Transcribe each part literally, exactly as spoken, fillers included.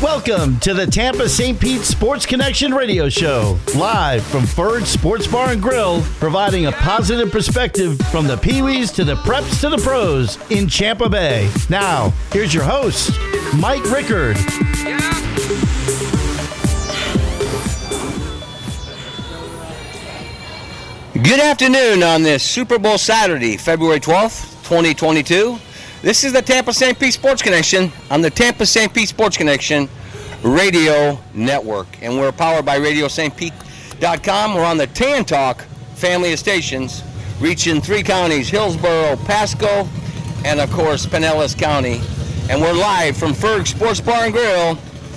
Welcome to the Tampa Saint Pete Sports Connection radio show, live from Ferg Sports Bar and Grill, providing a positive perspective from the Pee-wees to the preps to the pros in Tampa Bay. Now, here's your host, Mike Rickard. Good afternoon on this Super Bowl Saturday, February twelfth, twenty twenty-two. This is the Tampa Saint Pete Sports Connection on the Tampa Saint Pete Sports Connection Radio Network. And we're powered by radio saint pete dot com. We're on the Tan Talk family of stations, reaching three counties, Hillsborough, Pasco, and of course, Pinellas County. And we're live from Ferg Sports Bar and Grill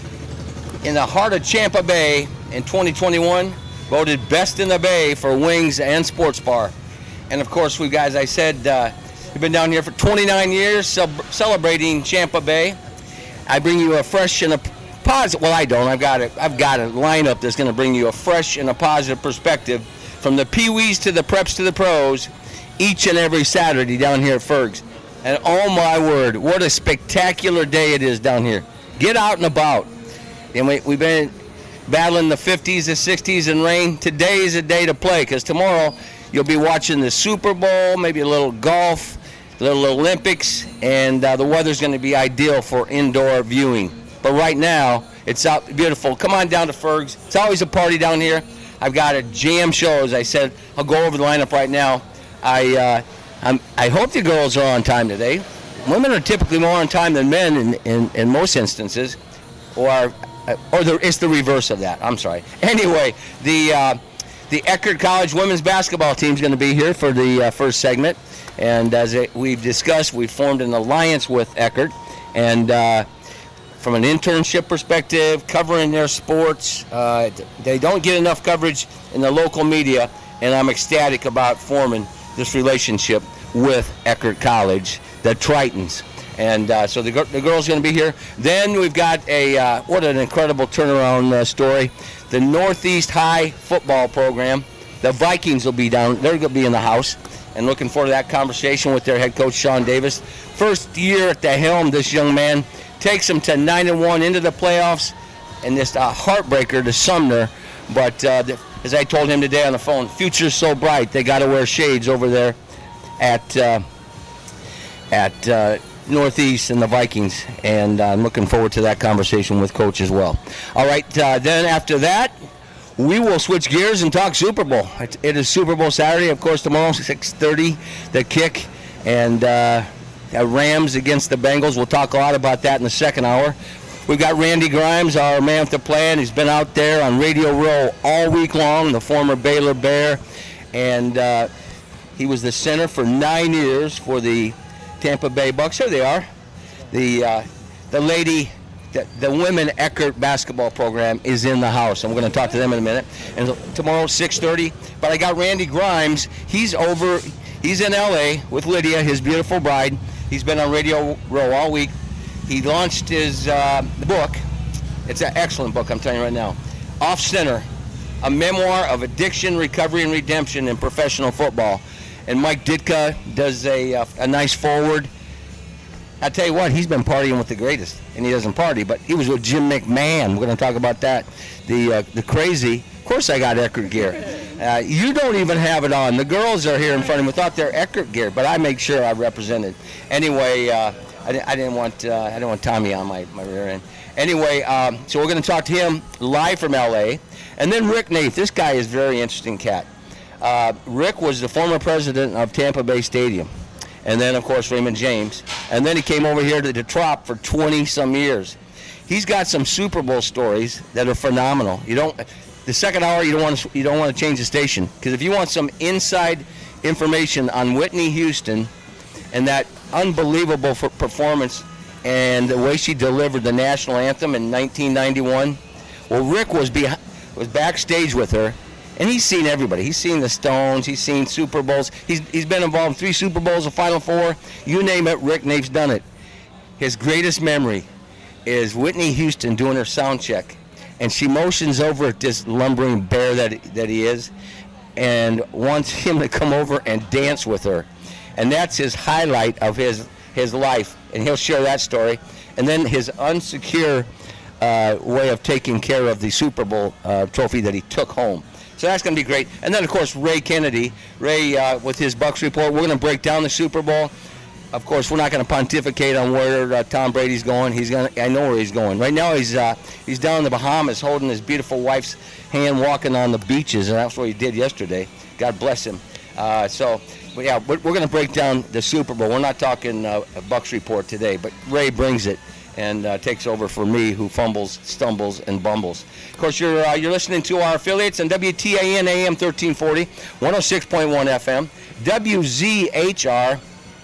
in the heart of Tampa Bay in twenty twenty-one. Voted best in the Bay for wings and sports bar. And of course, we guys, I said, uh, we've been down here for twenty-nine years ce- celebrating Tampa Bay. I bring you a fresh and a positive, well, I don't, I've got it. I've got a lineup that's going to bring you a fresh and a positive perspective from the Pee-wees to the preps to the pros each and every Saturday down here at Ferg's. And oh my word, what a spectacular day it is down here. Get out and about. And we, we've been battling the fifties, the sixties, and rain. Today is a day to play because tomorrow you'll be watching the Super Bowl, maybe a little golf, a little Olympics, and uh, the weather's going to be ideal for indoor viewing. But right now, it's out beautiful. Come on down to Ferg's. It's always a party down here. I've got a jam show, as I said. I'll go over the lineup right now. I uh, I'm, I hope the girls are on time today. Women are typically more on time than men in, in, in most instances, or or the, it's the reverse of that. I'm sorry. Anyway, the uh, the Eckerd College women's basketball team is going to be here for the uh, first segment. And as it, we've discussed, we've formed an alliance with Eckerd. And uh, from an internship perspective, covering their sports, uh, they don't get enough coverage in the local media. And I'm ecstatic about forming this relationship with Eckerd College, the Tritons. And uh, so the, the girl's going to be here. Then we've got a, uh, what an incredible turnaround uh, story. The Northeast High football program. The Vikings will be down. They're going to be in the house. And looking forward to that conversation with their head coach, Sean Davis. First year at the helm, this young man takes them to nine and one into the playoffs. And this uh, heartbreaker to Sumner. But uh, the, as I told him today on the phone, future's so bright, they got to wear shades over there at, uh, at, uh, Northeast and the Vikings, and uh, I'm looking forward to that conversation with Coach as well. All right, uh, then after that, we will switch gears and talk Super Bowl. It, it is Super Bowl Saturday, of course, tomorrow, six thirty, the kick, and uh, Rams against the Bengals. We'll talk a lot about that in the second hour. We've got Randy Grimes, our man with the plan. He's been out there on Radio Row all week long, the former Baylor Bear, and uh, he was the center for nine years for the Tampa Bay Bucks. Here they are. The uh, the lady, the, the women Eckerd basketball program is in the house. And we're going to talk to them in a minute. And tomorrow, six thirty. But I got Randy Grimes. He's over, he's in L A with Lydia, his beautiful bride. He's been on Radio Row all week. He launched his uh, book. It's an excellent book, I'm telling you right now. Off Center, a memoir of addiction, recovery, and redemption in professional football. And Mike Ditka does a, uh, a nice forward. I tell you what, he's been partying with the greatest, and he doesn't party, but he was with Jim McMahon. We're going to talk about that. The uh, the crazy. Of course, I got Eckerd gear. Uh, you don't even have it on. The girls are here in front of me without their Eckerd gear, but I make sure I represent it. Anyway, uh, I, I didn't want uh, I didn't want Tommy on my, my rear end. Anyway, um, so we're going to talk to him live from L A, and then Rick Nath. This guy is a very interesting cat. Uh, Rick was the former president of Tampa Bay Stadium, and then, of course, Raymond James. And then he came over here to the Trop for twenty-some years. He's got some Super Bowl stories that are phenomenal. You don't, the second hour, you don't want to, you don't want to change the station, because if you want some inside information on Whitney Houston and that unbelievable performance and the way she delivered the national anthem in nineteen ninety-one, well, Rick was behind, was backstage with her. And he's seen everybody. He's seen the Stones. He's seen Super Bowls. He's he's been involved in three Super Bowls, a Final Four. You name it, Rick Nath's done it. His greatest memory is Whitney Houston doing her sound check. And she motions over at this lumbering bear that that he is and wants him to come over and dance with her. And that's his highlight of his, his life. And he'll share that story. And then his unsecure uh, way of taking care of the Super Bowl uh, trophy that he took home. So that's going to be great. And then, of course, Ray Kennedy. Ray, uh, with his Bucs report, we're going to break down the Super Bowl. Of course, we're not going to pontificate on where uh, Tom Brady's going. He's going. I know where he's going. Right now, he's uh, he's down in the Bahamas holding his beautiful wife's hand, walking on the beaches, and that's what he did yesterday. God bless him. Uh, so, but yeah, we're, we're going to break down the Super Bowl. We're not talking uh, a Bucs report today, but Ray brings it and uh, takes over for me, who fumbles, stumbles, and bumbles. Of course, you're uh, you're listening to our affiliates on W T A N A M thirteen forty, one oh six point one F M, W Z H R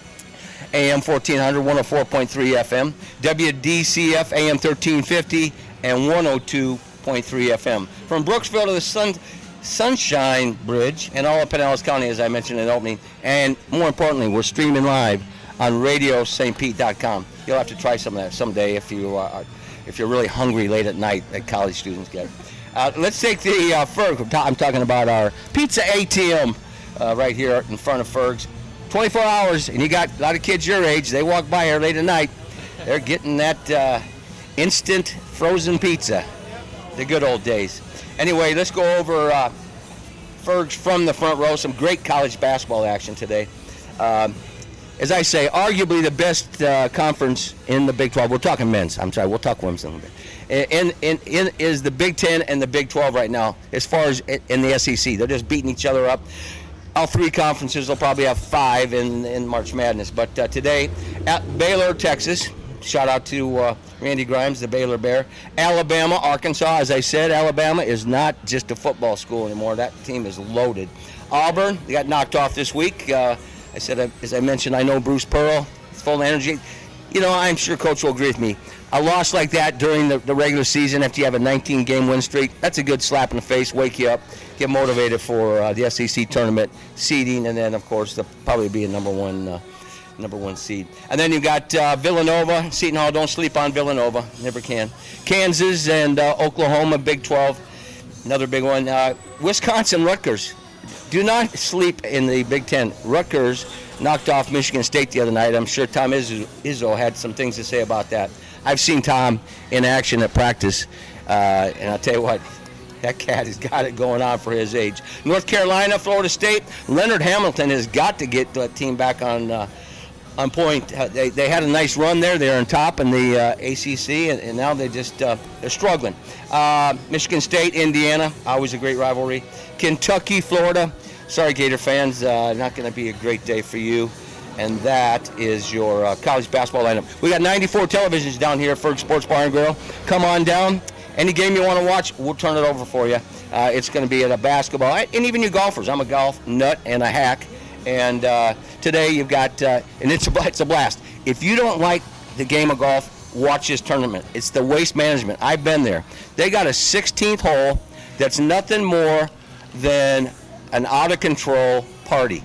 A M fourteen hundred, one oh four point three F M, W D C F A M thirteen fifty, and one oh two point three F M. From Brooksville to the Sun, Sunshine Bridge and all of Pinellas County, as I mentioned in the opening, and more importantly, we're streaming live on radio st pete dot com. You'll have to try some of that someday if you uh, if you're really hungry late at night, like college students get. Uh, let's take the uh, Ferg. I'm talking about our pizza A T M uh, right here in front of Ferg's. twenty-four hours, and you got a lot of kids your age. They walk by here late at night. They're getting that uh, instant frozen pizza. The good old days. Anyway, let's go over uh, Ferg's from the front row. Some great college basketball action today. Um, as I say, arguably the best uh, conference in the Big twelve. We're talking men's. I'm sorry, we'll talk women's in a little bit. In, in, in is the Big Ten and the Big twelve right now, as far as in the S E C. They're just beating each other up. All three conferences will probably have five in, in March Madness. But uh, today, at Baylor, Texas, shout out to uh, Randy Grimes, the Baylor Bear. Alabama, Arkansas, as I said, Alabama is not just a football school anymore. That team is loaded. Auburn, they got knocked off this week. Uh, I said, as I mentioned, I know Bruce Pearl, full of energy. You know, I'm sure Coach will agree with me. A loss like that during the, the regular season after you have a nineteen-game win streak, that's a good slap in the face, wake you up, get motivated for uh, the S E C tournament seeding, and then, of course, they'll probably be a number one uh, number one seed. And then you got uh, Villanova, Seton Hall, don't sleep on Villanova, never can. Kansas and uh, Oklahoma, Big twelve, another big one. Uh, Wisconsin, Rutgers, do not sleep in the Big Ten. Rutgers knocked off Michigan State the other night. I'm sure Tom Izzo, Izzo had some things to say about that. I've seen Tom in action at practice, uh, and I'll tell you what, that cat has got it going on for his age. North Carolina, Florida State, Leonard Hamilton has got to get that team back on uh, on point. Uh, they they had a nice run there. They're on top in the uh, A C C, and, and now they just uh, they're struggling. Uh, Michigan State, Indiana, always a great rivalry. Kentucky, Florida. Sorry, Gator fans, uh, not going to be a great day for you. And that is your uh, college basketball lineup. We got ninety-four televisions down here at Ferg Sports Bar and Grill. Come on down. Any game you want to watch, we'll turn it over for you. Uh, it's going to be at a basketball, and even you golfers. I'm a golf nut and a hack. And uh, today you've got, uh, and it's a, it's a blast. If you don't like the game of golf, watch this tournament. It's the Waste Management. I've been there. They got a sixteenth hole that's nothing more than an out-of-control party.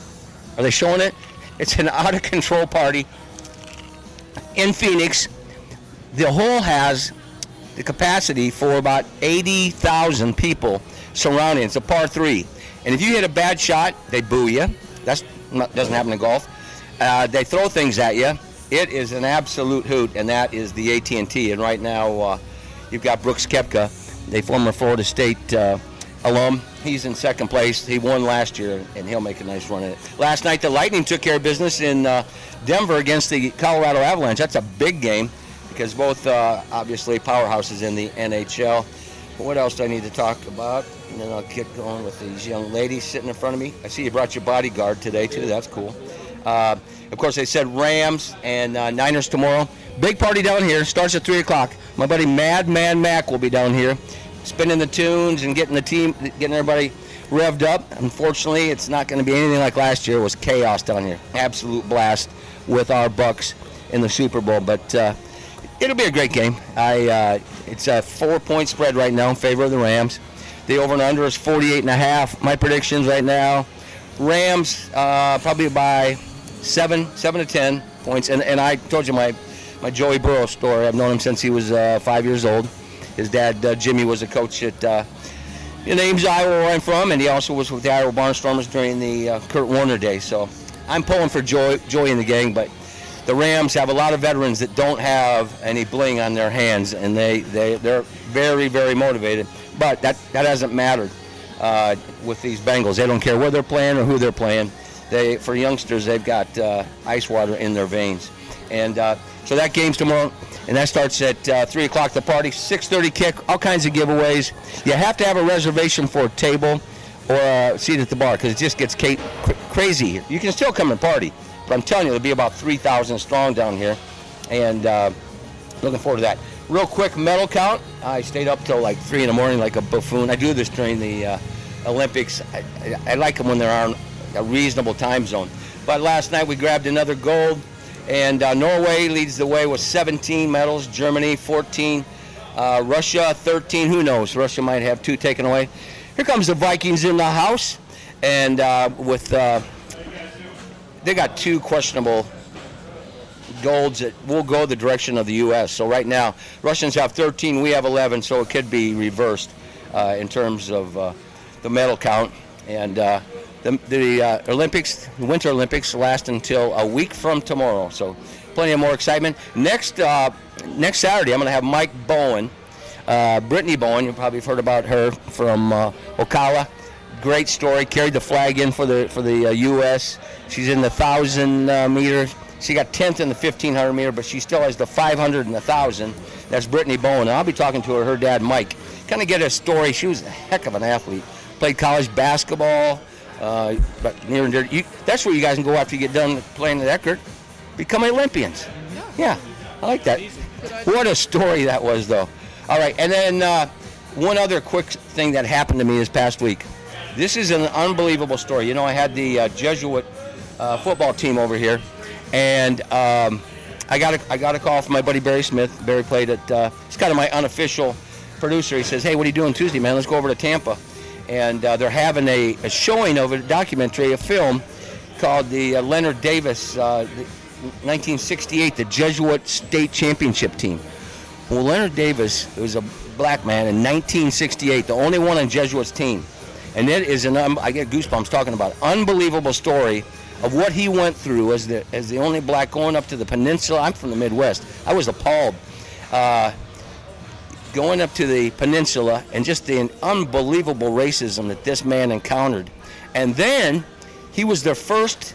Are they showing it? It's an out-of-control party in Phoenix. The hole has the capacity for about eighty thousand people surrounding. It's a par three. And if you hit a bad shot, they boo you. That doesn't happen in golf. Uh, they throw things at you. It is an absolute hoot, and that is the A T and T. And right now uh, you've got Brooks Koepka, the former Florida State uh, alum. He's in second place. He won last year, and he'll make a nice run at it. Last night, the Lightning took care of business in uh, Denver against the Colorado Avalanche. That's a big game because both, uh, obviously, powerhouses in the N H L. But what else do I need to talk about? And then I'll get going with these young ladies sitting in front of me. I see you brought your bodyguard today, too. That's cool. Uh, of course, they said Rams and uh, Niners tomorrow. Big party down here. Starts at three o'clock. My buddy Madman Mac will be down here, spinning the tunes and getting the team, getting everybody revved up. Unfortunately, it's not going to be anything like last year. It was chaos down here. Absolute blast with our Bucks in the Super Bowl. But uh, it'll be a great game. I uh, it's a four-point spread right now in favor of the Rams. The over and under is forty-eight and a half. My predictions right now, Rams uh, probably by seven, seven to ten points. And and I told you my my Joey Burrow story. I've known him since he was uh, five years old. His dad, uh, Jimmy, was a coach at uh, in Ames, Iowa, where I'm from, and he also was with the Iowa Barnstormers during the uh, Kurt Warner days. So I'm pulling for Joey, Joey and the gang, but the Rams have a lot of veterans that don't have any bling on their hands, and they, they, they're very, very motivated. But that, that hasn't mattered uh, with these Bengals. They don't care where they're playing or who they're playing. They, for youngsters, they've got uh, ice water in their veins. And uh, so that game's tomorrow, and that starts at uh, three o'clock, the party, six thirty kick, all kinds of giveaways. You have to have a reservation for a table or a seat at the bar because it just gets ca- crazy here. You can still come and party. But I'm telling you, there'll be about three thousand strong down here, and uh, looking forward to that. Real quick medal count. I stayed up till like three in the morning like a buffoon. I do this during the uh, Olympics. I, I, I like them when they're on a reasonable time zone. But last night we grabbed another gold, and uh, Norway leads the way with seventeen medals, Germany fourteen, uh, Russia thirteen. Who knows? Russia might have two taken away. Here comes the Vikings in the house, and uh, with... Uh, They got two questionable golds that will go the direction of the U S So right now, Russians have thirteen, we have eleven, so it could be reversed uh, in terms of uh, the medal count. And uh, the, the uh, Olympics, the Winter Olympics, last until a week from tomorrow. So plenty of more excitement. Next uh, next Saturday, I'm going to have Mike Bowen, uh, Brittany Bowen. You probably have heard about her from uh, Ocala. Great story. Carried the flag in for the for the uh, U S She's in the thousand uh, meter. She got tenth in the fifteen hundred meter, but she still has the five hundred and the thousand. That's Brittany Bowen. And I'll be talking to her, her dad Mike. Kind of get a story. She was a heck of an athlete. Played college basketball, uh, but near and dear. You, that's where you guys can go after you get done playing at Eckerd. Become Olympians. Yeah, I like that. What a story that was, though. All right, and then uh, one other quick thing that happened to me this past week. This is an unbelievable story. You know, I had the uh, Jesuit uh, football team over here, and um, I got a, I got a call from my buddy Barry Smith. Barry played at, uh, he's kind of my unofficial producer. He says, hey, what are you doing Tuesday, man? Let's go over to Tampa. And uh, they're having a, a showing of a documentary, a film called the uh, Leonard Davis, uh, the nineteen sixty-eight, the Jesuit State Championship team. Well, Leonard Davis was a black man in nineteen sixty-eight, the only one on Jesuit's team. And it is an, um, I get goosebumps talking about it, unbelievable story of what he went through as the as the only black going up to the peninsula. I'm from the Midwest. I was appalled. Uh, going up to the peninsula and just the unbelievable racism that this man encountered. And then he was their first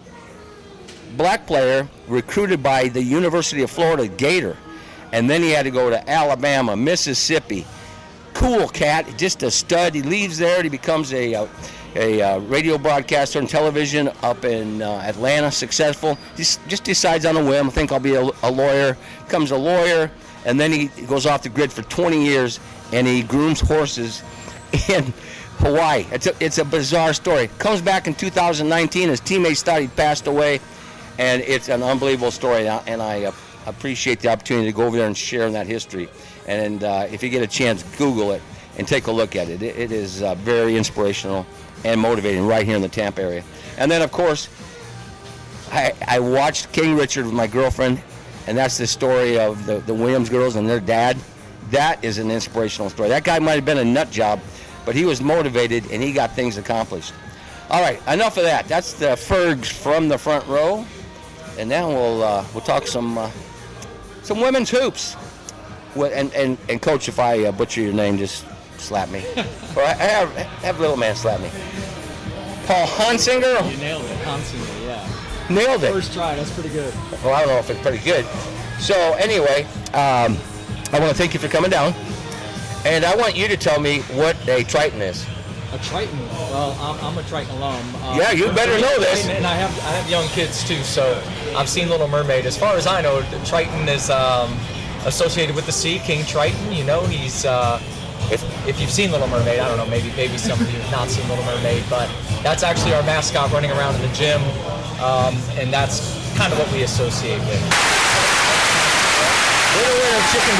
black player recruited by the University of Florida Gator. And then he had to go to Alabama, Mississippi. Cool cat, just a stud. He leaves there and he becomes a, a, a, a radio broadcaster and television up in uh, Atlanta, successful. Just, just decides on a whim, I think I'll be a, a lawyer. Becomes a lawyer, and then he goes off the grid for twenty years, and he grooms horses in Hawaii. It's a, it's a bizarre story. Comes back in two thousand nineteen, his teammates thought he'd passed away, and it's an unbelievable story, and I uh, appreciate the opportunity to go over there and share in that history. And uh, if you get a chance, Google it and take a look at it. It, it is uh, very inspirational and motivating right here in the Tampa area. And then, of course, I, I watched King Richard with my girlfriend, and that's the story of the, the Williams girls and their dad. That is an inspirational story. That guy might have been a nut job, but he was motivated, and he got things accomplished. All right, enough of that. That's the Fergs from the front row. And now we'll uh, we'll talk some uh, some women's hoops. And, and, and Coach, if I uh, butcher your name, just slap me. Or I have, have little man slap me. Paul Hunsinger? You nailed it, Hunsinger, yeah. Nailed it. First try, that's pretty good. Well, I don't know if it's pretty good. So anyway, um, I want to thank you for coming down. And I want you to tell me what a Triton is. A Triton? Well, I'm, I'm a Triton alum. Um, yeah, you better know this. And I have I have young kids too, so I've seen Little Mermaid. As far as I know, Triton is... Um, associated with the sea, King Triton. You know, he's uh, if if you've seen Little Mermaid, I don't know, maybe maybe some of you have not seen Little Mermaid, but that's actually our mascot running around in the gym, um, and that's kind of what we associate with. Little winner chicken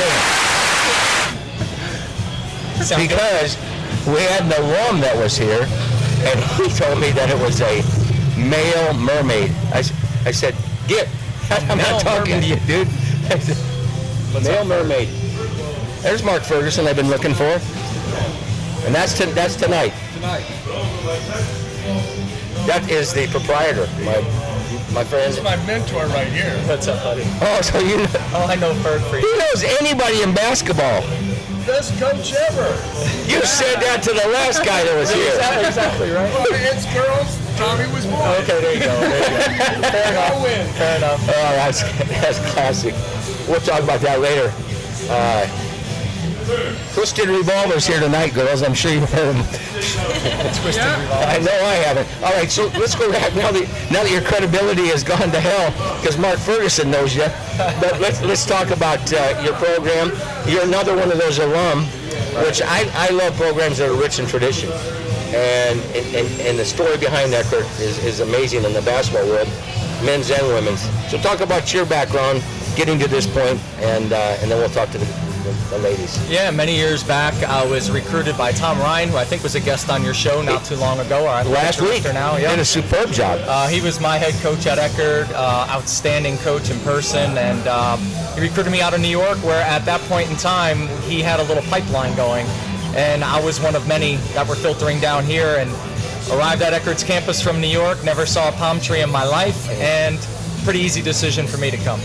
dinner. Because good? We had an alum that was here, and he told me that it was a male mermaid. I, I said, get. I'm not talking mermaid. to you, dude. I said, What's Male up? Mermaid. There's Mark Ferguson I've been looking for. And that's to, that's tonight. Tonight. That is the proprietor, my my friend. This is my mentor right here. What's up, buddy? Oh, so you know, Oh, I know Ferg for he knows anybody in basketball. Best coach ever. You said that to the last guy that was here. Exactly right. Well, it's girls. Tommy was boy. Okay, there you go. There you go. Fair enough. I'll win. Fair enough. Oh, that's that's classic. We'll talk about that later. Uh, Twisted Revolver's here tonight, girls. I'm sure you've heard him. Twisted Yeah. Revolver. I know I haven't. All right, so let's go back now that now that your credibility has gone to hell because Mark Ferguson knows you. But let's let's talk about uh, your program. You're another one of those alum, which I, I love programs that are rich in tradition, and and, and the story behind that, Kurt, is, is amazing in the basketball world, men's and women's. So talk about your background, getting to this point, and uh, and then we'll talk to the. The ladies. Yeah, many years back, I was recruited by Tom Ryan, who I think was a guest on your show not too long ago. Our Last week, now, yeah. did a superb job. Uh, he was my head coach at Eckerd, uh, outstanding coach in person, and uh, he recruited me out of New York, where at that point in time, he had a little pipeline going, and I was one of many that were filtering down here, and arrived at Eckerd's campus from New York, never saw a palm tree in my life, and pretty easy decision for me to come.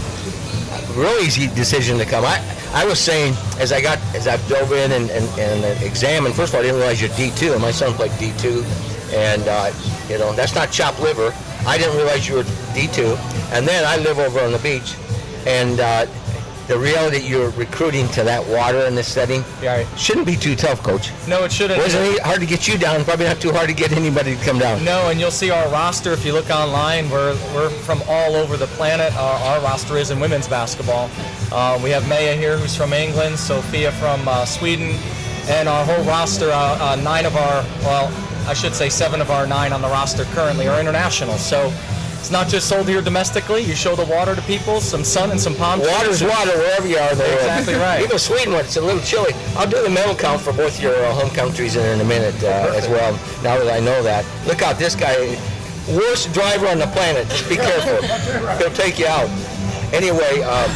Real easy decision to come. I, I was saying as I got as I dove in and, and, and examined. First of all, I didn't realize you're D two, and my son played D two, and uh, you know that's not chopped liver. I didn't realize you were D two, and then I live over on the beach, and uh, the reality that you're recruiting to that water in this setting Yeah, right. shouldn't be too tough, Coach. No, it shouldn't. Wasn't it hard to get you down? Probably not too hard to get anybody to come down. No, and you'll see our roster if you look online. We're we're from all over the planet. Our, our roster is in women's basketball. Uh, we have Maya here, who's from England, Sophia from uh, Sweden, and our whole roster. Uh, uh, nine of our, well, I should say seven of our nine on the roster currently are international. So it's not just sold here domestically. You show the water to people, some sun and some palm trees. Water's water wherever you are in the world. Exactly right. Even Sweden, when it's a little chilly. I'll do the medal count for both your uh, home countries in, in a minute uh, as well, now that I know that. Look out, this guy, worst driver on the planet. Just be careful. He'll take you out. Anyway, um,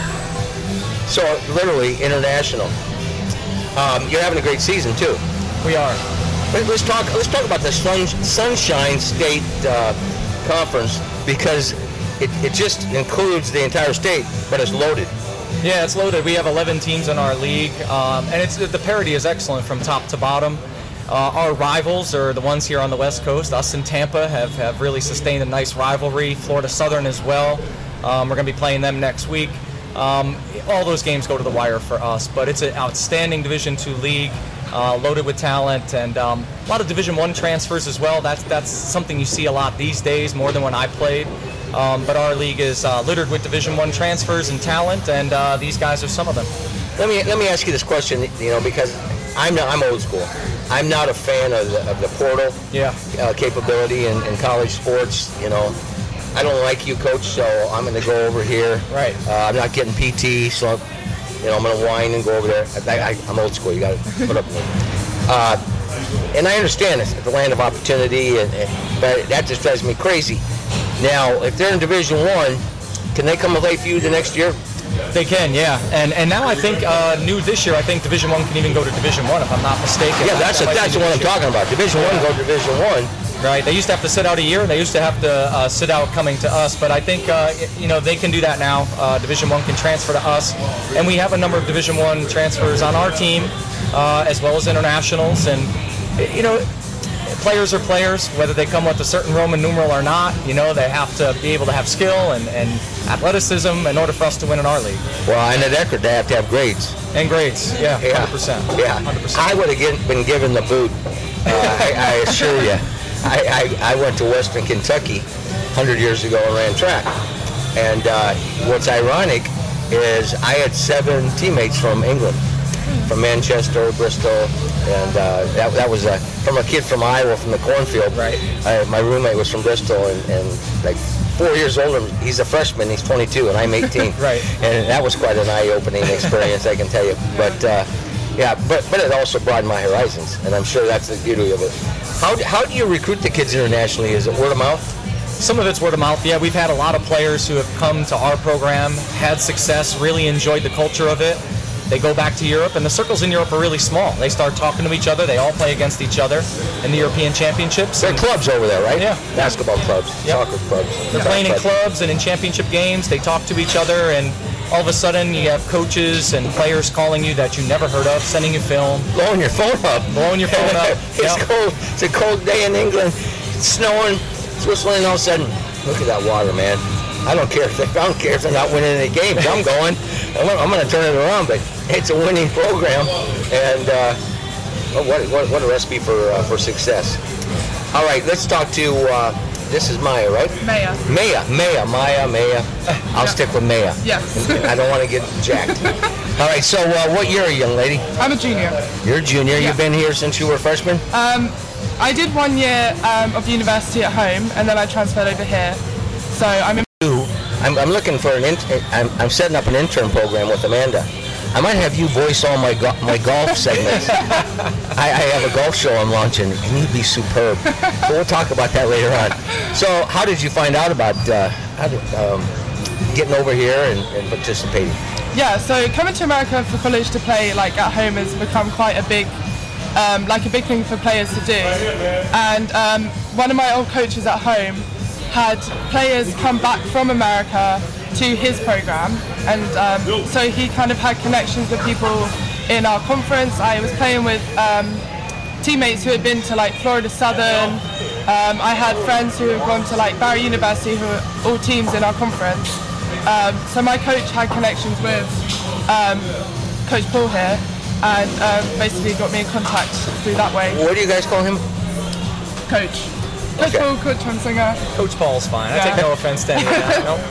so literally international. Um, you're having a great season, too. We are. Let- Let's talk, let's talk about the sun, Sunshine State uh, Conference, because it, it just includes the entire state, but it's loaded. Yeah, it's loaded. We have eleven teams in our league, um, and it's the parity is excellent from top to bottom. Uh, our rivals are the ones here on the West Coast. Us and Tampa have, have really sustained a nice rivalry. Florida Southern as well. Um, we're going to be playing them next week. Um, all those games go to the wire for us, but it's an outstanding Division two league, uh, loaded with talent, and um, a lot of Division one transfers as well. That's that's something you see a lot these days, more than when I played. Um, but our league is uh, littered with Division one transfers and talent, and uh, these guys are some of them. Let me let me ask you this question, you know, because I'm not, I'm old school. I'm not a fan of the, of the portal Yeah. uh, capability in, in college sports. You know, I don't like you, Coach, so I'm going to go over here. Right. Uh, I'm not getting P T, so you know I'm going to whine and go over there. I, I, I'm old school. You got to put up with me. Uh, and I understand it's the land of opportunity, and, and but that just drives me crazy. Now, if they're in Division One, can they come and play for you the next year? They can, yeah. And and now I think uh, new this year, I think Division One can even go to Division One if I'm not mistaken. Yeah, that's a, That might that's be what new I'm this year. talking about. Division One, go to Division One. Right. They used to have to sit out a year, and they used to have to uh, sit out coming to us. But I think uh, you know they can do that now. Uh, Division One can transfer to us, and we have a number of Division One transfers on our team, uh, as well as internationals. And you know, players are players, whether they come with a certain Roman numeral or not. You know, they have to be able to have skill and, and athleticism in order for us to win in our league. Well, and at Eckerd, they have to have grades. And grades, yeah, Yeah, one hundred percent. Yeah, one hundred percent. I would have been given the boot. Uh, I, I assure you. I, I, I went to Western Kentucky one hundred years ago and ran track. And uh, what's ironic is I had seven teammates from England, from Manchester, Bristol, and uh, that, that was a, from a kid from Iowa, from the cornfield. Right. I, my roommate was from Bristol, and, and like four years older. He's a freshman. He's twenty-two, and I'm eighteen. Right. And that was quite an eye-opening experience, I can tell you. But uh, yeah, but but it also broadened my horizons, and I'm sure that's the beauty of it. How do, how do you recruit the kids internationally? Is it word of mouth? Some of it's word of mouth. Yeah, we've had a lot of players who have come to our program, had success, really enjoyed the culture of it. They go back to Europe, and the circles in Europe are really small. They start talking to each other. They all play against each other in the European Championships. There are clubs over there, right? Yeah. Basketball clubs, Yep. soccer clubs. They're playing in clubs and in championship games. They talk to each other, and all of a sudden you have coaches and players calling you that you never heard of, sending you film, Blowing your phone up. blowing your phone up. It's Yep. cold. It's a cold day in England. It's snowing. It's whistling. And all of a sudden, look at that water, man. I don't care if they, I don't care if they're not winning any games. I'm going. I'm, I'm going to turn it around. But it's a winning program, and uh, what, what what a recipe for uh, for success. All right, let's talk to. Uh, this is Maya, right? Maya. Maya, Maya, Maya, Maya. I'll stick with Maya. Yes. I don't want to get jacked. All right. So, uh, what year are you, young lady? I'm a junior. You're a junior. Yeah. You've been here since you were a freshman. Um, I did one year um, of university at home, and then I transferred over here. So I'm in. I'm, I'm looking for an. In- I'm, I'm setting up an intern program with Amanda. I might have you voice all my go- my golf segments. I, I have a golf show I'm launching, and you'd be superb. But we'll talk about that later on. So, how did you find out about uh, how did, um, getting over here and, and participating? Yeah, so coming to America for college to play like at home has become quite a big, um, like a big thing for players to do. And um, one of my old coaches at home had players come back from America to his program, and um, so he kind of had connections with people in our conference. I was playing with um, teammates who had been to like Florida Southern. Um, I had friends who had gone to like Barry University, who were all teams in our conference. Um, so my coach had connections with um, Coach Paul here, and um, basically got me in contact through that way. What do you guys call him? Coach. Coach Okay. Paul, Coach Hunsinger. Coach Paul's fine. I Yeah. take no offense to any of that. No.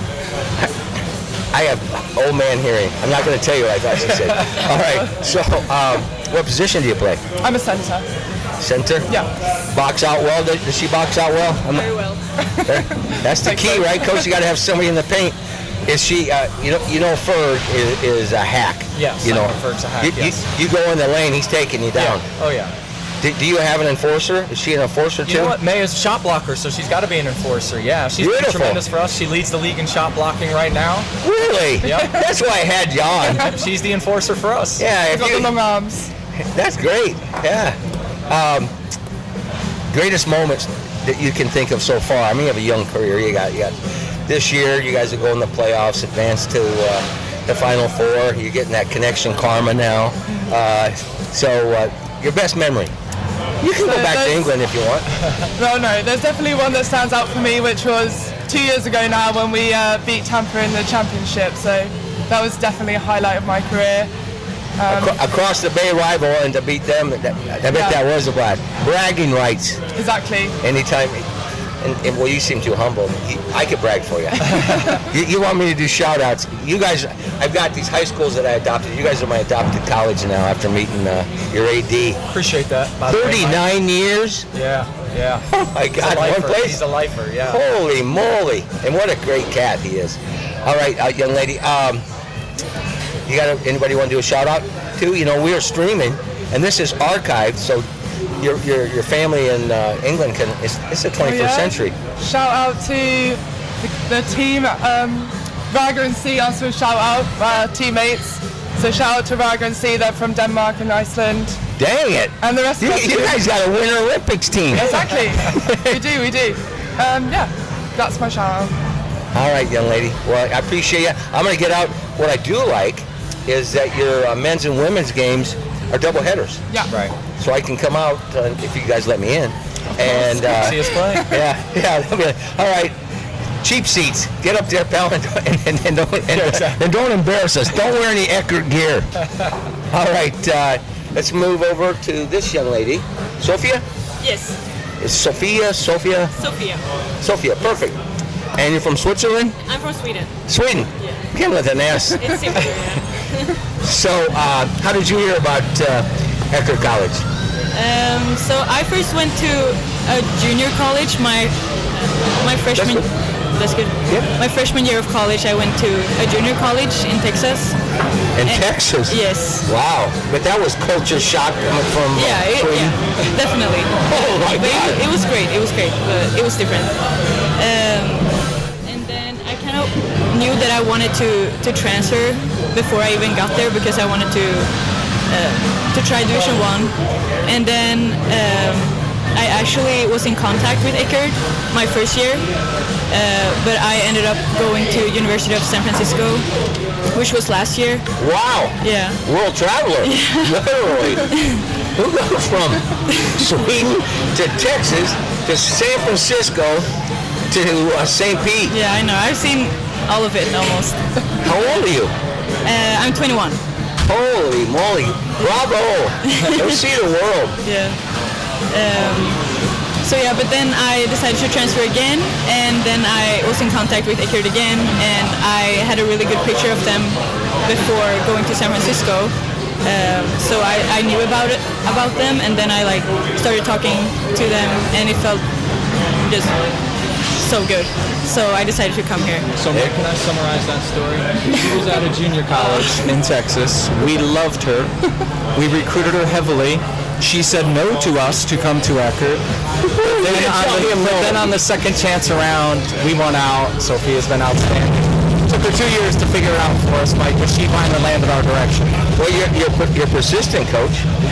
I have old man hearing. I'm not going to tell you what I thought you said. All right. So, um, what position do you play? I'm a centre. Center? Yeah. Box out well? Does, does she box out well? I'm Very well. That's the key, right, Coach? You got to have somebody in the paint. Is she? Uh, you know, you know, Ferg is, is a hack. Yes, You know, Simon Ferg's a hack, You, yes. you, you go in the lane, he's taking you down. Yeah. Oh yeah. Do, do you have an enforcer? Is she an enforcer too? You know what? Maya's a shot blocker, so she's got to be an enforcer. Yeah, she's been Beautiful. tremendous for us. She leads the league in shot blocking right now. Really? Yep. That's why I had you on. She's the enforcer for us. Yeah. If Got you, the long arms. That's great. Yeah. Um, greatest moments that you can think of so far. I mean, you have a young career. You got, you got this year. You guys are going to the playoffs, advance to uh, the Final Four. You're getting that connection karma now. Uh, so, uh, your best memory. You can So go back to those- England if you want. No, no, there's definitely one that stands out for me, which was two years ago now when we uh, beat Tampa in the championship. So that was definitely a highlight of my career. Acro- across the Bay rival and to beat them, that, I bet Yeah. that was a blast. Bragging rights. Exactly. Anytime, and, and well, you seem too humble. You, I could brag for you. you. You want me to do shout outs? You guys, I've got these high schools that I adopted. You guys are my adopted college now after meeting uh, your A D. Appreciate that. by the way, Mike. thirty-nine years? Yeah, yeah. Oh my He's a God, one lifer. place? He's a lifer. Yeah. Holy moly. And what a great cat he is. All right, uh, young lady. Um, you got a, anybody want to do a shout out to? You know, we are streaming, and this is archived, so your your, your family in uh, England can. It's, it's the twenty-first Oh, yeah. century. Shout out to the, the team, um, Raga and C, also shout out, uh, teammates. So shout out to Raga and C, they're from Denmark and Iceland. Dang it! And the rest You, of us you too. guys got a Winter Olympics team. Exactly. we do, we do. Um, yeah, that's my shout out. All right, young lady. Well, I appreciate you. I'm going to get out. What I do like is that your uh, men's and women's games are double headers. Yeah. Right. So I can come out uh, if you guys let me in. And uh, See us play. yeah, yeah. they'll be like, all right, cheap seats. Get up there, pal, and, and, and, don't, and, and don't embarrass us. Don't wear any Eckert gear. All right, uh, let's move over to this young lady, Sophia. Yes, It's Sophia, Sophia, Sophia. Sophia. Perfect. And you're from Switzerland, I'm from Sweden. Sweden. Yeah. Begin with an S. It's simple, yeah. So, uh, how did you hear about uh, Eckert College? Um, so I first went to a junior college. My my freshman. good. That's good. Yep. My freshman year of college, I went to a junior college in Texas. In And- Texas. Yes. Wow. But that was culture shock coming from uh, Yeah, it, Sweden. yeah, definitely. Oh my But God. it, it was great. It was great, but it was different. Um, and then I kind of knew that I wanted to, to transfer before I even got there because I wanted to uh, to try Division One, and then um, I actually was in contact with Eckerd my first year, uh, but I ended up going to University of San Francisco, which was last year. Wow. Yeah. World traveler. Literally. Who goes from Sweden to Texas to San Francisco to uh, Saint Pete? Yeah, I know. I've seen all of it almost. How old are you? Uh, I'm twenty-one. Holy moly. Bravo. Go see the world. Yeah. Um, so yeah, but then I decided to transfer again, and then I was in contact with Eckerd again, and I had a really good picture of them before going to San Francisco. Um, so I, I knew about it, about them, and then I like started talking to them, and it felt just so good. So I decided to come here. So Nick, can I summarize that story? She was at a junior college in Texas. We loved her. We recruited her heavily. She said no to us to come to Eckerd. But then, on the, but then on the second chance around, we won out. Sophia's been outstanding. Took her two years to figure it out for us, Mike, but she finally landed our direction. Well, you're, you're, you're persistent, Coach.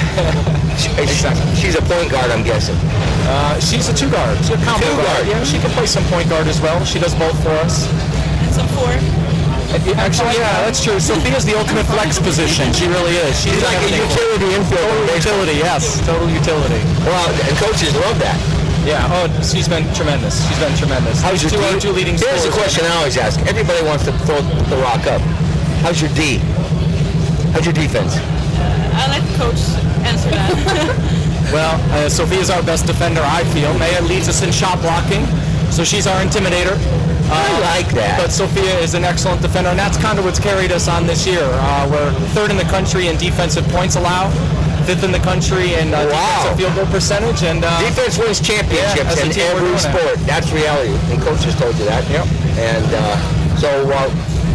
she, Exactly. She's a point guard, I'm guessing. Uh, she's a two guard. She's a combo Two guard. guard. Yeah, she can play some point guard as well. She does both for us. And some four. Actually, yeah, that's true. Sophia's the ultimate flex position. She really is. She's She's like a utility infielder. Total utility, yes. Total utility. Well, and coaches love that. Yeah. Oh, she's been tremendous. She's been tremendous. How's your two, D? our two leading Here's the scorers. question I always ask. Everybody wants to throw the rock up. How's your D? How's your defense? I let the coach answer that. Well, uh, Sophia's our best defender, I feel. Maya leads us in shot blocking, so she's our intimidator. Uh, I like that. But Sophia is an excellent defender, and that's kind of what's carried us on this year. Uh, we're third in the country in defensive points allowed, fifth in the country in uh, Wow. defensive field goal percentage, and uh, Defense wins championships Yeah, as a in team, we're every doing it. sport. That's reality. And coach just told you that. Yep. And uh, so uh,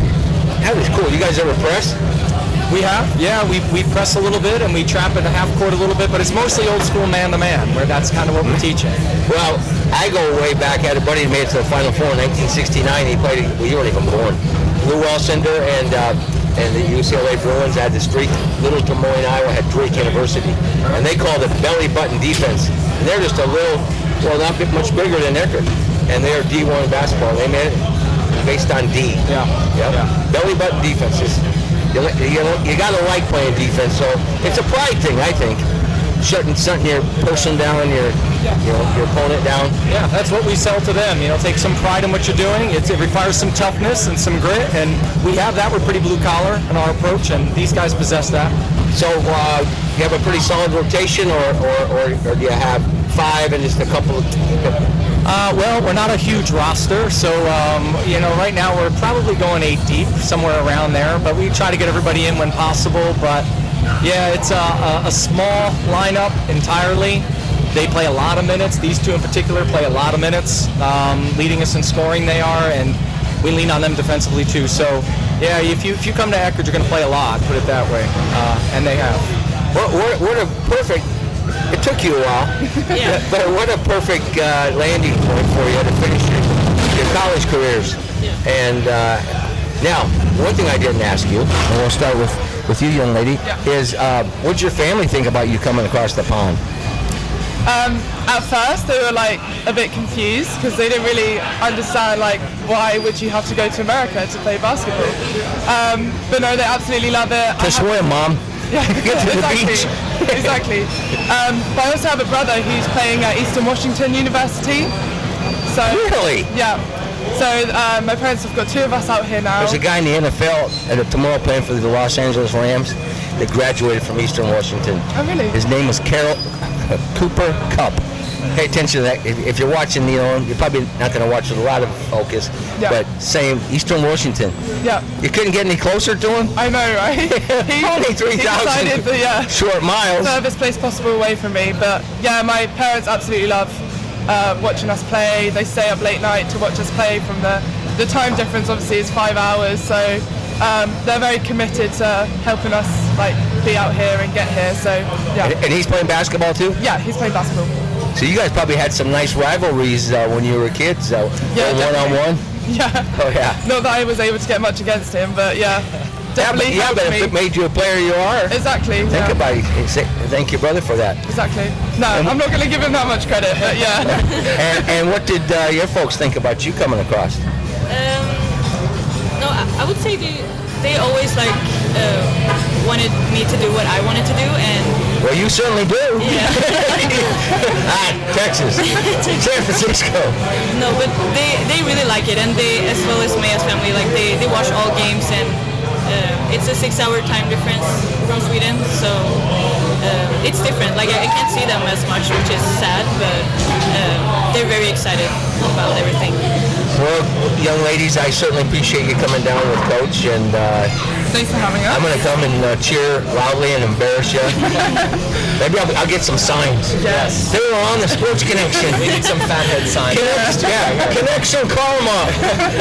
that was cool. You guys ever press? we have, yeah, we, we press a little bit and we trap at the half court a little bit, but it's mostly old school man-to-man, where that's kind of what we're teaching. Well, I go way back. I had a buddy who made it to the Final Four in nineteen sixty-nine. He played. Well, you weren't even born. Lou Wellsender and uh, and the U C L A Bruins had this streak. Little Des Moines, Iowa had Drake University, and they called it belly button defense. And they're just a little, well, not bit much bigger than Eckerd, and they're D one basketball. They made it based on D. Yeah. Yep. Yeah. Belly button defenses. You, you, you gotta like playing defense, so it's a pride thing, I think. Shutting something, your person down, your, you know, your opponent down. Yeah, that's what we sell to them. You know, take some pride in what you're doing. It's, it requires some toughness and some grit, and we have that. We're pretty blue collar in our approach, and these guys possess that. So uh, you have a pretty solid rotation, or, or, or, or do you have five and just a couple of... Uh, well, we're not a huge roster, so um, you know, right now we're probably going eight deep, somewhere around there. But we try to get everybody in when possible. But yeah, it's a, a, a small lineup entirely. They play a lot of minutes. These two in particular play a lot of minutes, um, leading us in scoring. They are, and we lean on them defensively too. So yeah, if you if you come to Eckerd, you're going to play a lot. Put it that way, uh, and they have. What, what, what a perfect... It took you a while, Yeah. but what a perfect uh, landing point for you to finish your, your college careers. Yeah. And uh, now, one thing I didn't ask you, and we'll start with, with you, young lady, Yeah. is uh, what did your family think about you coming across the pond? Um, at first, they were like a bit confused because they didn't really understand like why would you have to go to America to play basketball. Um, but no, they absolutely love it. I To have- swim, Mom. Yeah, Get to the exactly. beach. exactly. Um, but I also have a brother who's playing at Eastern Washington University. So Really? yeah. So uh, my parents have got two of us out here now. There's a guy in the N F L at tomorrow playing for the Los Angeles Rams that graduated from Eastern Washington. Oh really? His name is Carol Cooper Cup. Pay attention to that. If, if you're watching, you know, you're probably not going to watch with a lot of focus, Yeah. but same Eastern Washington. Yeah. You couldn't get any closer to him? I know, right? He, Only three he decided thousand that, yeah, short miles. furthest place possible away from me. But yeah, my parents absolutely love uh, watching us play. They stay up late night to watch us play. From the the time difference, obviously, is five hours. So um, they're very committed to helping us like be out here and get here. So And, yeah, and he's playing basketball too? yeah, he's playing basketball. So you guys probably had some nice rivalries uh, when you were kids, uh, Yeah, one on definitely. one. Yeah. Oh, yeah. Not that I was able to get much against him, but yeah, definitely Yeah, but, yeah, but helped if it me. made you a player you are, Exactly. think yeah. about it. and say- Thank your brother for that. Exactly. No, I'm not going to give him that much credit, but yeah. And, and what did uh, your folks think about you coming across? Um, no, I, I would say they they always like uh, wanted me to do what I wanted to do, and Well, you certainly do. yeah. Ah, Texas, San Francisco. No, but they, they really like it, and they, as well as Maya's family, like they, they watch all games, and uh, it's a six-hour time difference from Sweden, so uh, it's different. Like I, I can't see them as much, which is sad, but uh, they're very excited about everything. Well, young ladies, I certainly appreciate you coming down with Coach, and uh, Thanks for having us. I'm going to come and uh, cheer loudly and embarrass you. Maybe I'll, I'll get some signs. Yes. They were on the Sports Connection. We need some fathead signs. Connection, yeah, Connection, call them up.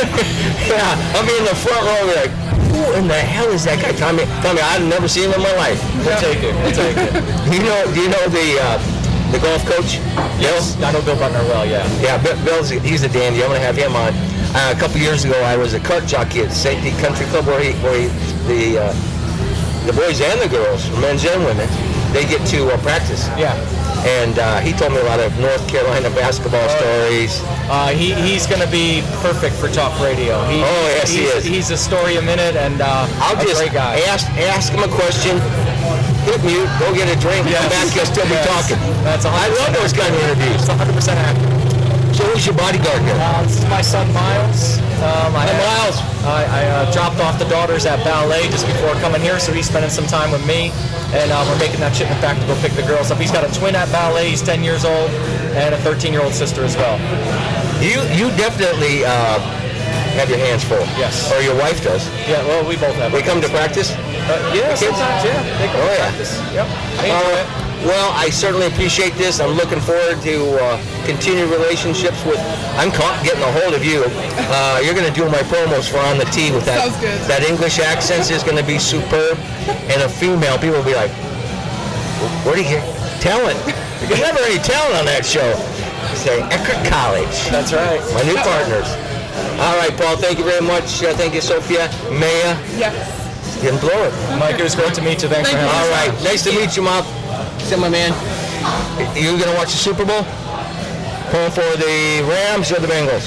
Yeah, I'll be in the front row like, who in the hell is that guy? Tommy, Tommy, I've never seen him in my life. We'll take it. We'll take it. You know, do you know the uh, the golf coach? Yes, I know Bill Butner well, yeah. Yeah, Bill- Bill's he's a dandy. I'm gonna have him on. Uh, a couple years ago, I was a cart jockey at Saint Pete Country Club, where, he, where he, the uh, the boys and the girls, men's and women, they get to uh, practice. Yeah. And uh, he told me a lot of North Carolina basketball stories. Uh, he, he's going to be perfect for talk radio. He, Oh, yes, he he's, is. He's a story a minute, and uh, I'll a just great guy. ask ask him a question, hit mute, go get a drink, Yes. come back, he'll still be Yes. talking. That's one I hundred percent love those kind of interviews. It's one hundred percent accurate. So who's your bodyguard here? Uh, this is my son Miles. Um, I, Hi, Miles. I, I uh, dropped off the daughters at ballet just before coming here, so he's spending some time with me, and uh, we're making that shipment back to go pick the girls up. He's got a twin at ballet. He's ten years old, and a thirteen-year-old sister as well. You you definitely uh, have your hands full. Yes. Or your wife does. Yeah, well, we both have. They come to practice? Uh, yeah, Kids? sometimes, yeah. They come Oh, to yeah. practice. Yep. They enjoy Uh, it. well, I certainly appreciate this. I'm looking forward to uh, continued relationships with. I'm ca- getting a hold of you. Uh, you're going to do my promos for On the Tee with that. Sounds good. That English accent is going to be superb. And a female, people will be like, "Where do you get talent? There's never any talent on that show." Say Eckerd College. That's right. My new partners. All right, Paul. Thank you very much. Uh, thank you, Sophia. Maya. Yes. Didn't blow it. Mike, it was great to meet you. Thanks Thank for you. having All us. right, nice to meet you, Mom. Say, my man, you gonna watch the Super Bowl? Home for the Rams or the Bengals?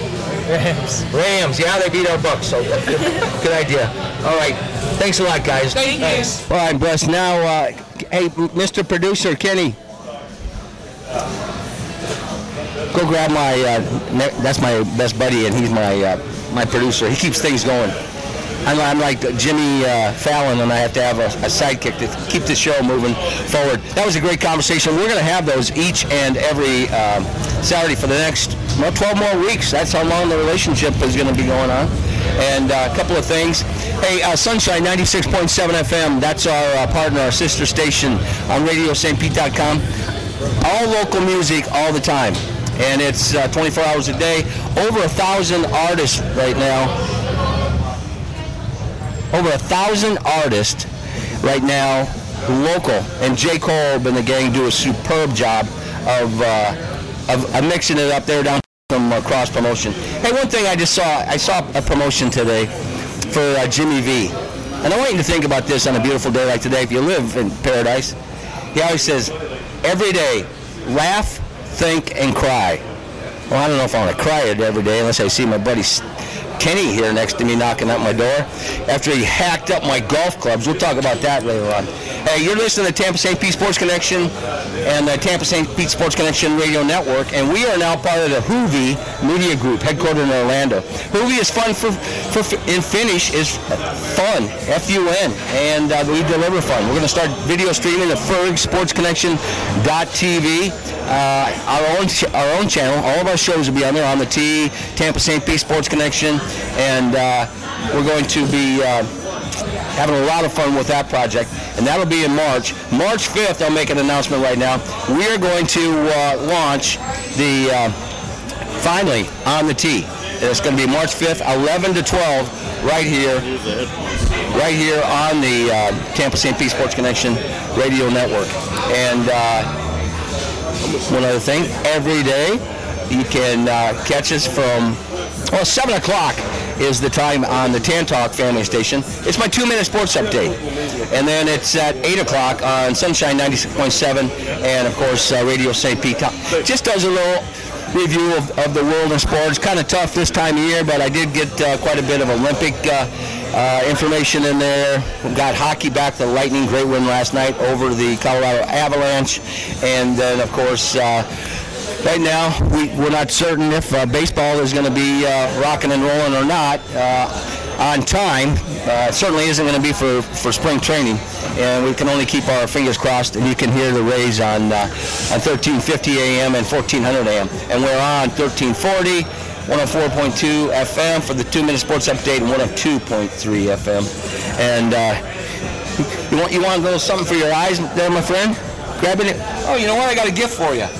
Rams. Rams, yeah, they beat our Bucks, so good, good idea. All right, thanks a lot, guys. Thank you. Thanks. All right, Bless. Now, uh, hey, Mister Producer Kenny, go grab my. Uh, ne- that's my best buddy, and he's my uh, my producer. He keeps things going. I'm, I'm like Jimmy uh, Fallon, and I have to have a, a sidekick to keep the show moving forward. That was a great conversation. We're going to have those each and every um, Saturday for the next well, twelve more weeks. That's how long the relationship is going to be going on. And uh, a couple of things. Hey, uh, Sunshine ninety-six point seven F M. That's our uh, partner, our sister station on radio st pete dot com. All local music all the time. And it's uh, twenty-four hours a day. Over a thousand artists right now. Over a thousand artists right now, local. And J. Kolb and the gang do a superb job of, uh, of, of mixing it up there down from uh, cross promotion. Hey, one thing I just saw, I saw a promotion today for uh, Jimmy V. And I want you to think about this on a beautiful day like today. If you live in paradise, he always says, every day, laugh, think, and cry. Well, I don't know if I want to cry it every day unless I see my buddy Kenny here next to me knocking at my door after he hacked up my golf clubs. We'll talk about that later on. Hey, you're listening to Tampa Saint Pete Sports Connection and the Tampa Saint Pete Sports Connection Radio Network, and we are now part of the Hoovie Media Group, headquartered in Orlando. Hoovie is fun for, for in Finnish is fun, F U N, and uh, we deliver fun. We're going to start video streaming at Ferg Sports Connection dot T V. Uh, our own ch- our own channel. All of our shows will be on there, On the Tee, Tampa Saint Pete Sports Connection, and uh, we're going to be uh, having a lot of fun with that project, and that'll be in March. March fifth, I'll make an announcement right now. We are going to uh, launch the, uh, finally, On the Tee. It's going to be March fifth, eleven to twelve, right here, right here on the uh, Tampa Saint Pete Sports Connection Radio Network. And uh, one other thing, every day you can uh, catch us from Well, seven o'clock is the time on the Tan Talk family station. It's my two-minute sports update. And then it's at eight o'clock on Sunshine ninety-six point seven and, of course, uh, Radio Saint Pete. Just does a little review of, of the world of sports. Kind of tough this time of year, but I did get uh, quite a bit of Olympic uh, uh, information in there. We got hockey back. The Lightning, great win last night over the Colorado Avalanche. And then, of course, uh, right now, we, we're not certain if uh, baseball is going to be uh, rocking and rolling or not uh, on time. Uh, it certainly isn't going to be for, for spring training, and we can only keep our fingers crossed. And you can hear the Rays on uh, on thirteen fifty A M and fourteen hundred A M. And we're on thirteen forty, one oh four point two F M for the two-minute sports update, and one oh two point three F M. And uh, you want you want a little something for your eyes there, my friend? Grabbing it. Oh, you know what? I got a gift for you.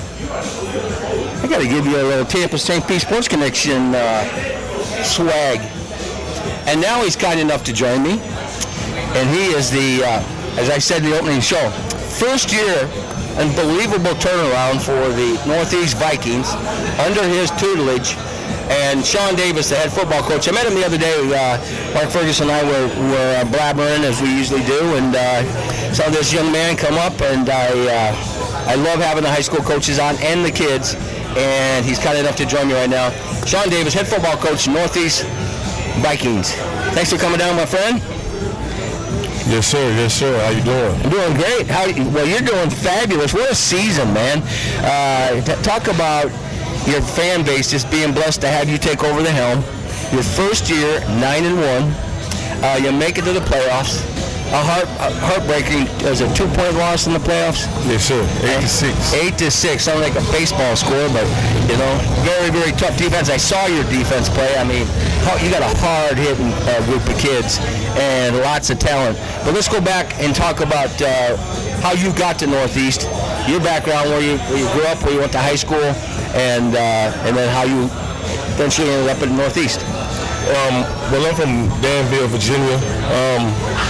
I got to give you a little Tampa Saint Pete Sports Connection uh, swag. And now he's kind enough to join me. And he is the, uh, as I said in the opening show, first year unbelievable turnaround for the Northeast Vikings under his tutelage. And Sean Davis, the head football coach, I met him the other day. Uh, Mark Ferguson and I were, were uh, blabbering as we usually do, and uh, saw this young man come up, and I uh, I love having the high school coaches on and the kids, and he's kind enough to join me right now. Sean Davis, head football coach, Northeast Vikings. Thanks for coming down, my friend. Yes, sir. Yes, sir. How you doing? I'm doing great. How? Well, you're doing fabulous. What a season, man. Uh, t- talk about your fan base just being blessed to have you take over the helm. Your first year, nine and one. Uh, you make it to the playoffs. A heart a heartbreaking. Was a two-point loss in the playoffs? Yes, sir. Eight to six. Eight to six. Sounds like a baseball score, but you know, very, very tough defense. I saw your defense play. I mean, you got a hard-hitting uh, group of kids and lots of talent. But let's go back and talk about uh, how you got to Northeast. Your background, where you where you grew up, where you went to high school, and uh, and then how you eventually ended up in Northeast. Um, well, I'm from Danville, Virginia. Um,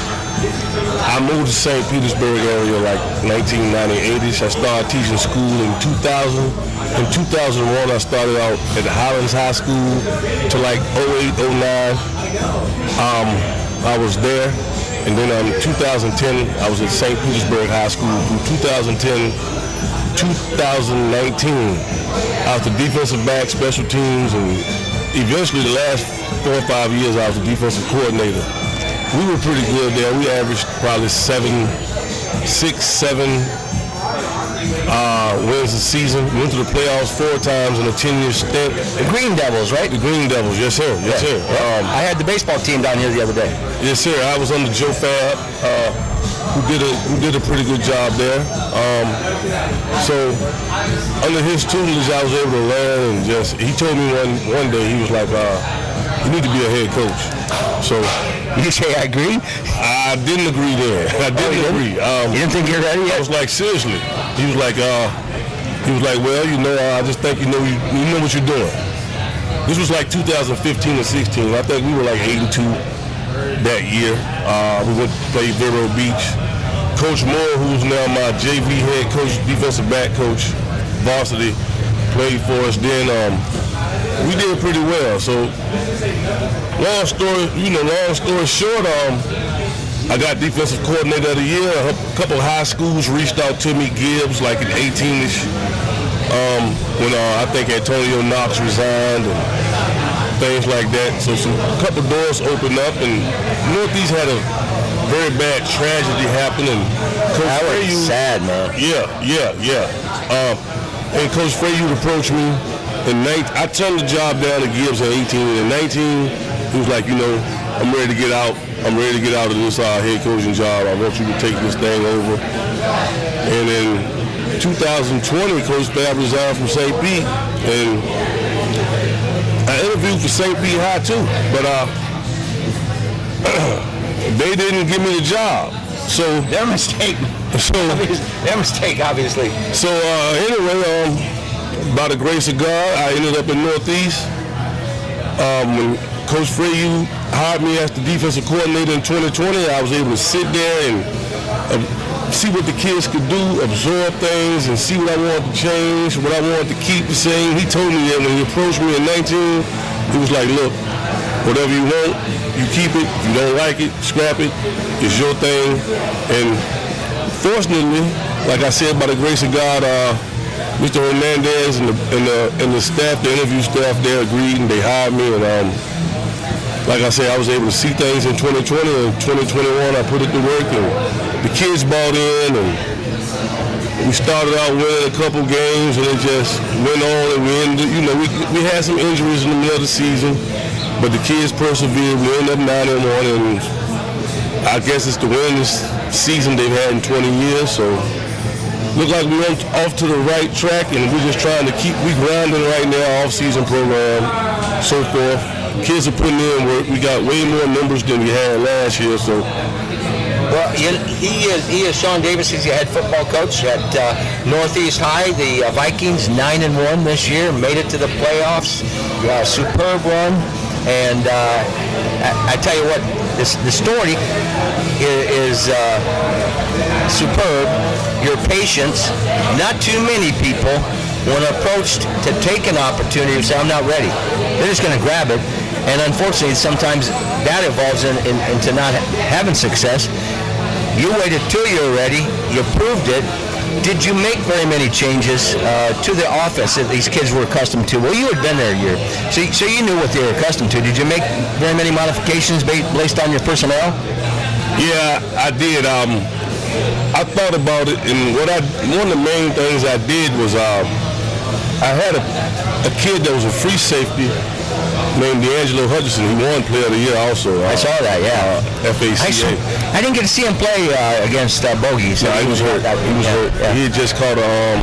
I moved to Saint Petersburg area like nineteen ninety-eight-ish. I started teaching school in two thousand. In two thousand one, I started out at the Highlands High School to like oh eight, oh nine. Um, I was there. And then in um, two thousand ten, I was at Saint Petersburg High School. From two thousand ten to two thousand nineteen, I was the defensive back, special teams, and eventually the last four or five years, I was the defensive coordinator. We were pretty good there. We averaged probably seven, six, seven uh, wins a season. We went to the playoffs four times in a ten-year stint. The Green Devils, right? The Green Devils, yes, sir. Yes, yeah. sir. Um, I had the baseball team down here the other day. Yes, sir. I was under Joe Fab, uh, who did a who did a pretty good job there. Um, so under his tutelage, I was able to learn, and just he told me one one day, he was like, uh, "You need to be a head coach." So you say I agree? I didn't agree there. I didn't, oh, you didn't? agree. Um, you didn't think you're ready yet? I was like, seriously. He was like, uh, he was like, well, you know, I just think you know you, you know what you're doing. This was like two thousand fifteen or sixteen. I think we were like eight and two that year. Uh, we went to play Vero Beach. Coach Moore, who's now my J V head coach, defensive back coach, varsity, played for us. Then um, we did pretty well. So long story, you know, long story short, um, I got defensive coordinator of the year. A couple of high schools reached out to me, Gibbs, like in eighteen-ish, um, when uh, I think Antonio Knox resigned and things like that. So some couple doors opened up, and Northeast had a very bad tragedy happen. And Coach that was Freyu, sad, man. Yeah, yeah, yeah. Um, and Coach Freyu approached me. In nineteen, I turned the job down to Gibbs in eighteen. In nineteen, he was like, you know, I'm ready to get out. I'm ready to get out of this uh, head coaching job. I want you to take this thing over. And in two thousand twenty, Coach Fab resigned from Saint Pete, and I interviewed for Saint Pete High too, but uh, they didn't give me the job. So their mistake. So their mistake, obviously. So uh, anyway, um, by the grace of God, I ended up in Northeast. Um, when Coach Freyu hired me as the defensive coordinator in twenty twenty. I was able to sit there and uh, see what the kids could do, absorb things, and see what I wanted to change, what I wanted to keep the same. He told me that when he approached me in nineteen, he was like, look, whatever you want, you keep it. If you don't like it, scrap it. It's your thing. And fortunately, like I said, by the grace of God, uh, Mister Hernandez and the, and the and the staff, the interview staff there agreed and they hired me. And um, like I said, I was able to see things in twenty twenty and twenty twenty-one. I put it to work and the kids bought in and we started out winning a couple games and it just went on and we ended, you know, we we had some injuries in the middle of the season, but the kids persevered. We ended up nine and one, and I guess it's the winningest season they've had in twenty years. So look like we're off to the right track, and we're just trying to keep, we grinding right now, off-season program, so forth. Kids are putting in work. We got way more members than we had last year, so. Well, he is, he is Sean Davis. He's the head football coach at uh, Northeast High. The uh, Vikings, nine and one this year, made it to the playoffs. Uh, superb run, and uh, I, I tell you what, this the story is, is uh, superb. Your patience. Not too many people, when approached to take an opportunity, say, I'm not ready. They're just going to grab it. And unfortunately, sometimes that evolves in, in, into not having success. You waited till you were ready. You proved it. Did you make very many changes uh, to the offense that these kids were accustomed to? Well, you had been there a year, so, so you knew what they were accustomed to. Did you make very many modifications based on your personnel? Yeah, I did. Um, I thought about it, and what I one of the main things I did was uh, I had a, a kid that was a free safety named D'Angelo Hutchinson. He won Player of the Year also. Uh, I saw that, yeah. Uh, F A C A. I, saw, I didn't get to see him play uh, against uh, Bogey. So no, he was hurt. That, he was yeah, hurt. Yeah. He had just caught a um,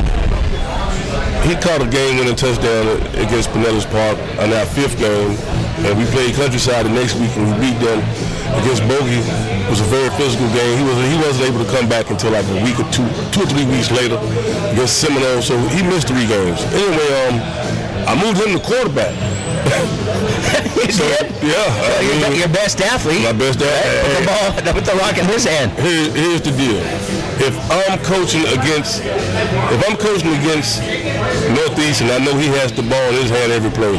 he caught a game-winning touchdown against Pinellas Park on our fifth game, and we played Countryside the next week, and we beat them against Bogey. It was a very physical game. He was he wasn't able to come back until like a week or two, two or three weeks later against Seminole, so he missed three games. Anyway, um, I moved him to quarterback. so, yeah, I your, mean, your best athlete. My best athlete. Put the ball, put the rock in his hand. Here, here's the deal. If I'm coaching against, if I'm coaching against Northeast, and I know he has the ball in his hand every play,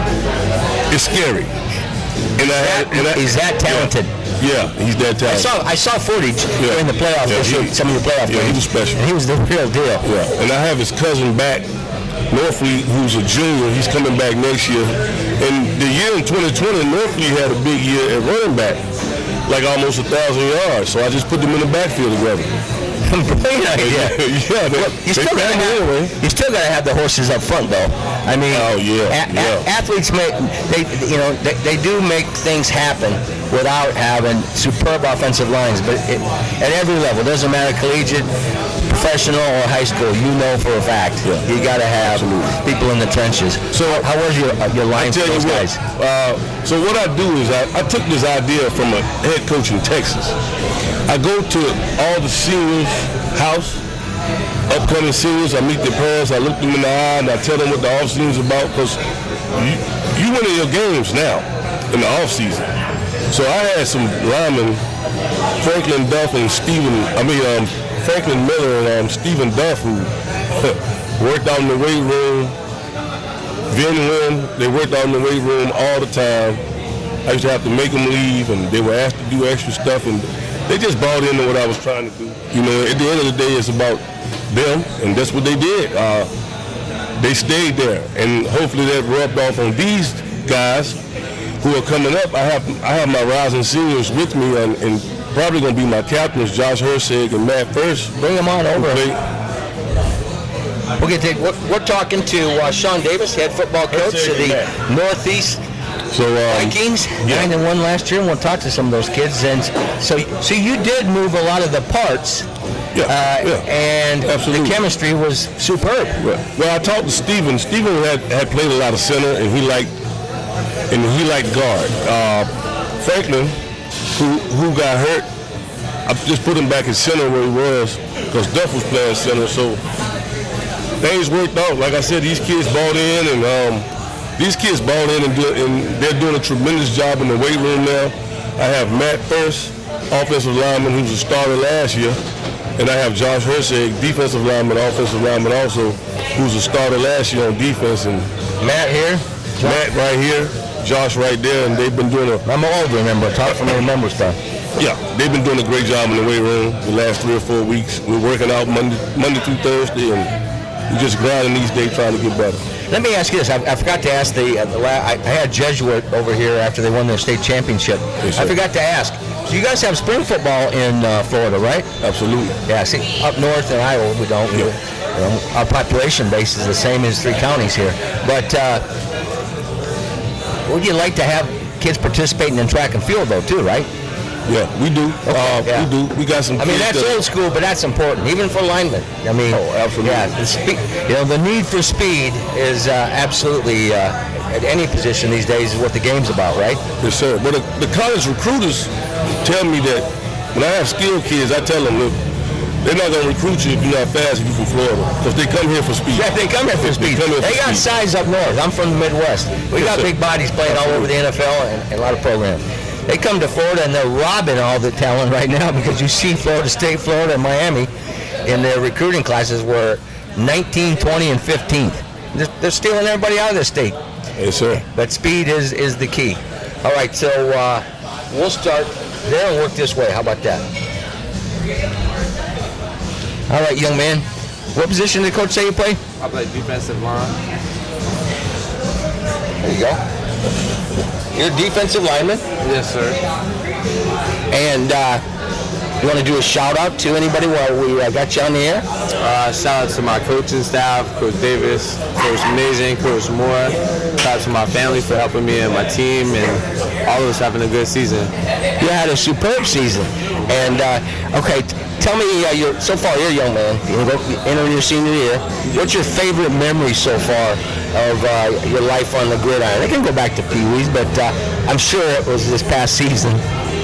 it's scary. And I had, and I, is that talented? Yeah, yeah, he's that talented. I saw I saw footage yeah. during the playoffs. Yeah, he, some of your playoff yeah, games. he was special. And he was the real deal. Yeah, and I have his cousin back, Norfleet, who's a junior. He's coming back next year. And the year in twenty twenty, Norfleet had a big year at running back, like almost a thousand yards. So I just put them in the backfield together. Brilliant idea. yeah, they, well, you still gotta have, anyway. You still gotta have the horses up front, though. I mean, oh yeah, a- yeah. A- athletes make they, you know, they, they do make things happen without having superb offensive lines. But it, at every level, doesn't matter collegiate, professional, or high school. You know for a fact, yeah. you gotta have Absolutely. people in the trenches. So, how was your uh, your line for those guys? What, uh, so what I do is I, I took this idea from a head coach in Texas. I go to all the seniors' house, upcoming seniors. I meet their parents. I look them in the eye and I tell them what the off season is about, because you, you winning your games now in the off season. So I had some linemen, Franklin Duff and Stephen. I mean um, Franklin Miller and um, Stephen Duff, who worked out in the weight room. Then when they worked out in the weight room all the time, I used to have to make them leave, and they were asked to do extra stuff, and they just bought into what I was trying to do. You know, at the end of the day, it's about them, and that's what they did. Uh, they stayed there, and hopefully that rubbed off on these guys who are coming up. I have I have my rising seniors with me, and, and probably going to be my captains, Josh Hersig and Matt First. Bring them on over. We'll get to, we're, we're talking to uh, Sean Davis, head football coach of the Northeast So um, Vikings, yeah. nine and one last year, and we'll talk to some of those kids. And so, so you did move a lot of the parts, yeah, uh, yeah. and Absolutely. the chemistry was superb. Right. Well, I talked to Steven. Steven had, had played a lot of center, and he liked and he liked guard. Uh, Franklin, who who got hurt, I just put him back in center where he was, because Duff was playing center. So things worked out. Like I said, these kids bought in, and um, these kids ball in and, do, and they're doing a tremendous job in the weight room now. I have Matt First, offensive lineman, who's a starter last year, and I have Josh Hersheg, defensive lineman, offensive lineman also, who's a starter last year on defense. And Matt here, Matt right here, Josh right there, and they've been doing a. I'm old, remember. Talk from me, remember stuff. Yeah, they've been doing a great job in the weight room the last three or four weeks. We're working out Monday, Monday through Thursday, and we're just grinding these days trying to get better. Let me ask you this. I, I forgot to ask the, uh, the la- I, I had Jesuit over here after they won their state championship. Yes, I forgot to ask. So you guys have spring football in uh, Florida, right? Absolutely. Yeah, see, up north in Iowa, we don't. Yeah. We, you know, our population base is the same as three counties here. But uh, would you like to have kids participating in track and field, though, too, right? Yeah, we do. Okay, uh, yeah. We do. We got some. I mean, kids that's that, old school, but that's important, even for linemen. I mean, Oh, absolutely. Yeah, the speed, you know, the need for speed is uh, absolutely uh, at any position these days is what the game's about, right? Yes, sir. But the, the college recruiters tell me that when I have skilled kids, I tell them, look, they're not going to recruit you if you're not fast if you're from Florida, because they come here for speed. Yeah, they come here for speed. They, come here They for got speed. size up north. I'm from the Midwest. We Yes, got sir. big bodies playing all over the N F L and, and a lot of programs. They come to Florida and they're robbing all the talent right now because you see Florida State, Florida, and Miami in their recruiting classes were nineteen, twenty, and fifteenth. They're, they're stealing everybody out of the state. Yes, sir. But speed is, is the key. All right, so uh, we'll start there and work this way. How about that? All right, young man. What position did Coach say you play? I play defensive line. There you go. You're a defensive lineman. Yes, sir. And uh, you want to do a shout out to anybody while we uh, got you on the air? Uh, shout out to my coaching staff, Coach Davis, Coach Amazing, Coach Moore. Shout out to my family for helping me and my team, and all of us having a good season. You had a superb season. And uh, okay, t- tell me, uh, you're, so far you're a young man. You're entering your senior year. What's your favorite memory so far of uh, your life on the gridiron? I can go back to Pee Wee's, but uh, I'm sure it was this past season.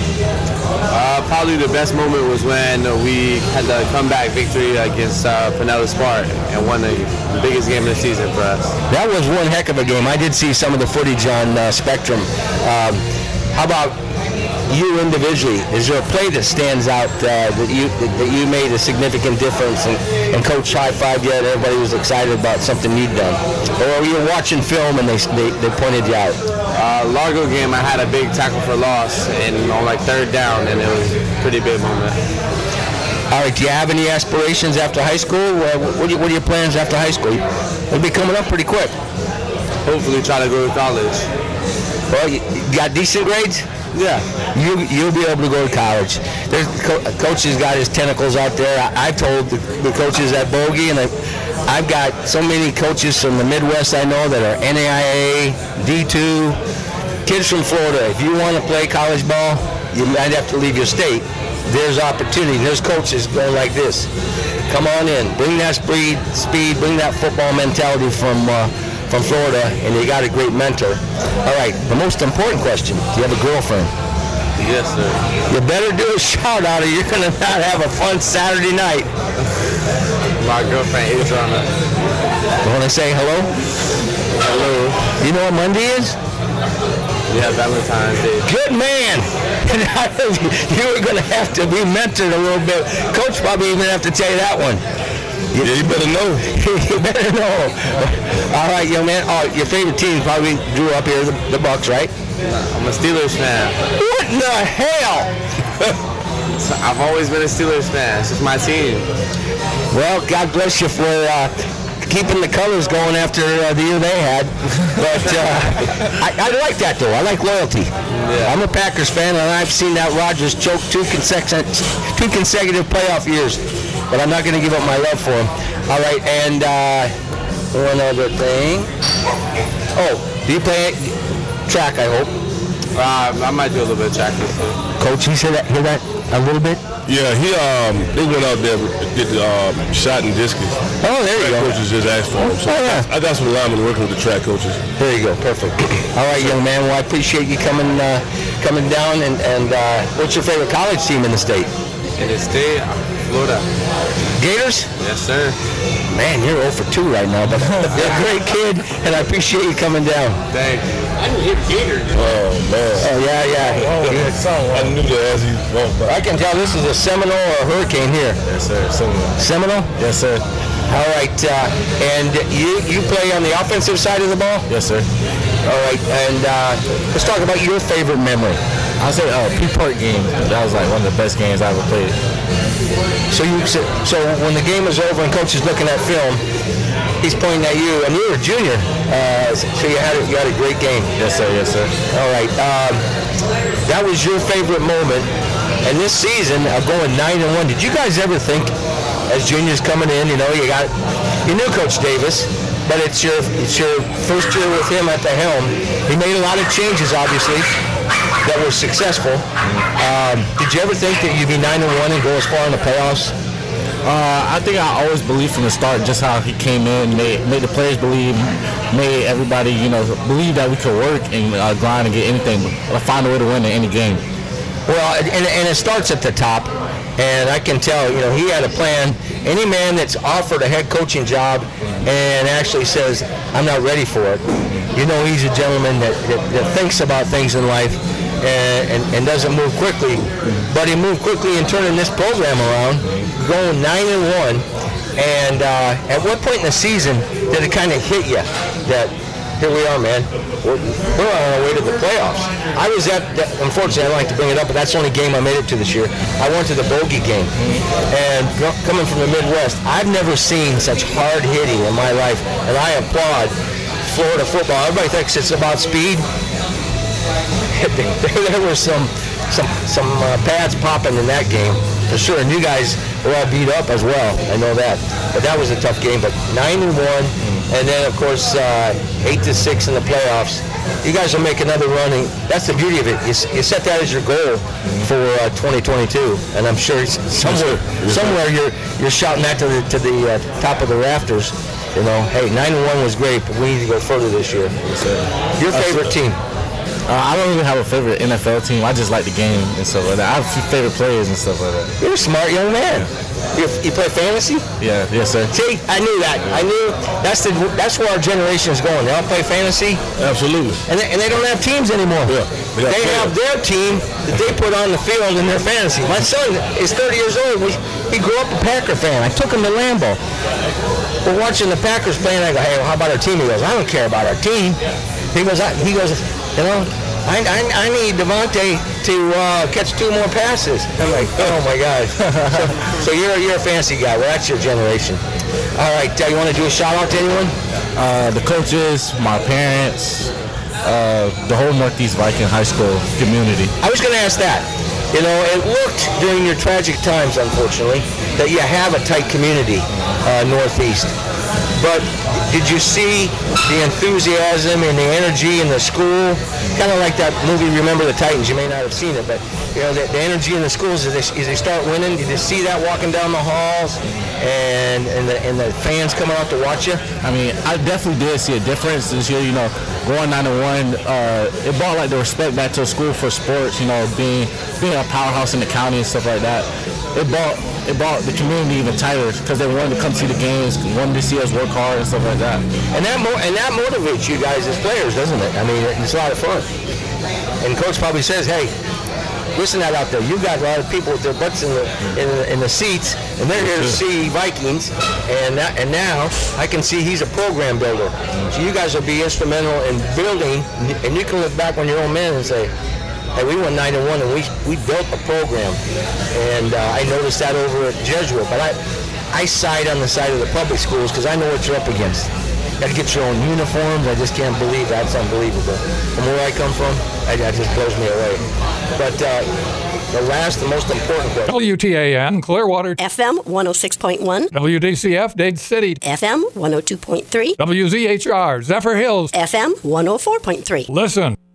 Uh, probably the best moment was when we had the comeback victory against uh, Pinellas Park and won the biggest game of the season for us. That was one heck of a game. I did see some of the footage on uh, Spectrum. Um, how about you individually? Is there a play that stands out uh, that you that you made a significant difference and, and Coach high-fived you and everybody was excited about something you'd done? Or you were watching film and they, they, they pointed you out? Uh, Largo game, I had a big tackle for loss and on like third down, and it was a pretty big moment. All right, do you have any aspirations after high school? Uh, what, are you, what are your plans after high school? They'll be coming up pretty quick. Hopefully try to go to college. Well, you, you got decent grades? Yeah. You, you'll be able to go to college. There's co- coaches got his tentacles out there. I, I've told the, the coaches at Bogey, and I, I've got so many coaches from the Midwest I know that are N A I A, D two, kids from Florida. If you want to play college ball, you might have to leave your state. There's opportunity. There's coaches going like this. Come on in. Bring that speed, speed. Bring that football mentality from uh, from Florida, and you got a great mentor. All right, the most important question, do you have a girlfriend? Yes, sir. You better do a shout out or you're going to not have a fun Saturday night. My girlfriend is on it. You want to say hello? Hello. You know what Monday is? Yeah, Valentine's Day. Good man. You were going to have to be mentored a little bit. Coach probably even have to tell you that one. Yeah, you better know. You better know. All right, young man. Oh, your favorite team probably grew up here, the, the Bucks, right? I'm a Steelers fan. What in the hell? So I've always been a Steelers fan. It's just my team. Well, God bless you for uh, keeping the colors going after uh, the year they had. But uh, I, I like that, though. I like loyalty. Yeah. I'm a Packers fan, and I've seen that Rodgers choke two consecutive, two consecutive playoff years. But I'm not going to give up my love for him. All right, and uh, one other thing. Oh, do you play track, I hope? Uh, I might do a little bit of track this year. Coach, you hear that, hear that a little bit? Yeah, he um they went out there and did the um, shot and discus. Oh, there you Track go. coaches just asked for him. So Oh, yeah. I, I got some linemen working with the track coaches. There you go, perfect. All right, young man. Well, I appreciate you coming uh, coming down. And, and uh, what's your favorite college team in the state? In the state, Florida. Gators? Yes, sir. Man, you're zero for two right now, but you're a great kid, and I appreciate you coming down. Thank you. I didn't hit Gators. Oh, man. Oh, yeah, yeah. I knew that as he walked by. I can tell this is a Seminole or a Hurricane here. Yes, sir. Seminole. Seminole? Yes, sir. All right, uh, and you you play on the offensive side of the ball? Yes, sir. All right, and uh, let's talk about your favorite memory. I'll say uh, P Park game. That was like one of the best games I ever played. So you so, so when the game is over and coach is looking at film, he's pointing at you, and you were a junior, uh, so you had a, you had a great game. Yes, sir. Yes, sir. All right, um, that was your favorite moment, and this season of going nine and one. Did you guys ever think, as juniors coming in, you know, you got you knew Coach Davis, but it's your it's your first year with him at the helm. He made a lot of changes, obviously, that were successful. Um, did you ever think that you'd be nine and one and go as far in the playoffs? Uh, I think I always believed from the start just how he came in, made made the players believe, made everybody, you know, believe that we could work and uh, grind and get anything, but find a way to win in any game. Well, and, and it starts at the top, and I can tell, you know, he had a plan. Any man that's offered a head coaching job and actually says, I'm not ready for it, you know he's a gentleman that, that, that thinks about things in life and, and, and doesn't move quickly. But he moved quickly in turning this program around, going nine and one. And uh, at what point in the season did it kind of hit you that, here we are, man. We're, we're on our way to the playoffs. I was at, that, unfortunately, I don't like to bring it up, but that's the only game I made it to this year. I went to the Bogey game. And coming from the Midwest, I've never seen such hard hitting in my life. And I applaud Florida football. Everybody thinks it's about speed. There were some some some uh, pads popping in that game, for sure. And you guys were all beat up as well. I know that. But that was a tough game. But nine and one. And then, of course, uh, eight to six in the playoffs. You guys will make another run. And that's the beauty of it. You, you set that as your goal for uh, twenty twenty-two, and I'm sure somewhere, somewhere you're you're shouting that to the to the uh, top of the rafters. You know, hey, nine and one was great, but we need to go further this year. Your favorite team? Uh, I don't even have a favorite N F L team. I just like the game and stuff like that. I have a few favorite players and stuff like that. You're a smart young man. You, you play fantasy? Yeah, yes, sir. See, I knew that. I knew that's the that's where our generation is going. They all play fantasy. Absolutely. And they, and they don't have teams anymore. Yeah, they, they have their team that they put on the field in their fantasy. My son is thirty years old. We, he grew up a Packer fan. I took him to Lambeau. We're watching the Packers playing. I go, hey, well, how about our team? He goes, I don't care about our team. He goes, I, he goes, you know, I, I, I need Devontae to uh, catch two more passes. I'm like, oh my gosh. so, so you're you're a fancy guy. Well, that's your generation. All right, uh, you want to do a shout out to anyone? Uh, the coaches, my parents, uh, the whole Northeast Viking High School community. I was going to ask that. You know, it looked during your tragic times, unfortunately, that you have a tight community, uh, Northeast. But did you see the enthusiasm and the energy in the school? Kind of like that movie, Remember the Titans. You may not have seen it, but you know the, the energy in the schools as they, as they start winning. Did you see that walking down the halls and and the, and the fans coming out to watch you? I mean, I definitely did see a difference this year. You know, going nine and one, uh, it brought like the respect back to the school for sports. You know, being being a powerhouse in the county and stuff like that. It brought it brought the community even tighter because they wanted to come see the games, wanted to see us work hard and stuff like that. And that mo- and that motivates you guys as players, doesn't it? I mean, it's a lot of fun. And coach probably says, "Hey, listen that out there. You got a lot of people with their butts in the in the, in the seats, and they're here to see Vikings. And that, and now I can see he's a program builder. So you guys will be instrumental in building, and you can look back when you're old man and say." Hey, we went nine and one, and we we built a program, and uh, I noticed that over at Jesuit. But I I side on the side of the public schools because I know what you're up against. Got to get your own uniforms. I just can't believe that's unbelievable. From where I come from, I, that just blows me away. But uh, the last, the most important question. W T A N, Clearwater. F M one oh six point one. W D C F, Dade City. F M one oh two point three. W Z H R, Zephyr Hills. F M one oh four point three. Listen.